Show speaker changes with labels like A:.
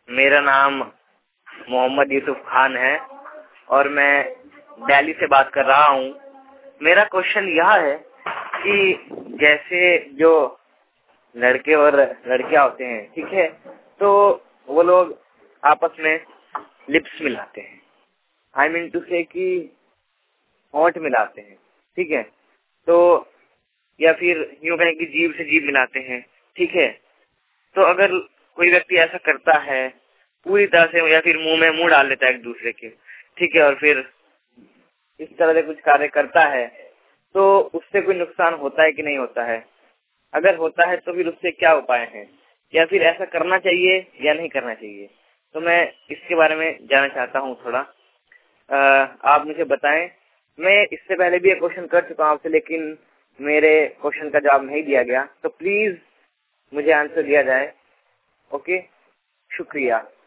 A: मेरा नाम मोहम्मद यूसुफ खान है और मैं दिल्ली से बात कर रहा हूँ। मेरा क्वेश्चन यह है कि जैसे जो लड़के और लड़कियां होते हैं, ठीक है, तो वो लोग आपस में लिप्स मिलाते हैं, आई मीन टू से कि होंठ मिलाते हैं, ठीक है, तो या फिर यूं कहें कि जीभ से जीभ मिलाते हैं, ठीक है। तो अगर कोई व्यक्ति ऐसा करता है पूरी तरह से, या फिर मुंह में मुंह डाल लेता है एक दूसरे के, ठीक है, और फिर इस तरह से कुछ कार्य करता है, तो उससे कोई नुकसान होता है कि नहीं होता है? अगर होता है तो फिर उससे क्या उपाय हैं, या फिर ऐसा करना चाहिए या नहीं करना चाहिए? तो मैं इसके बारे में जानना चाहता हूँ थोड़ा। आप मुझे बताएं। मैं इससे पहले भी एक क्वेश्चन कर चुका हूँ आपसे, लेकिन मेरे क्वेश्चन का जवाब नहीं दिया गया, तो प्लीज मुझे आंसर दिया जाए। ओके, शुक्रिया।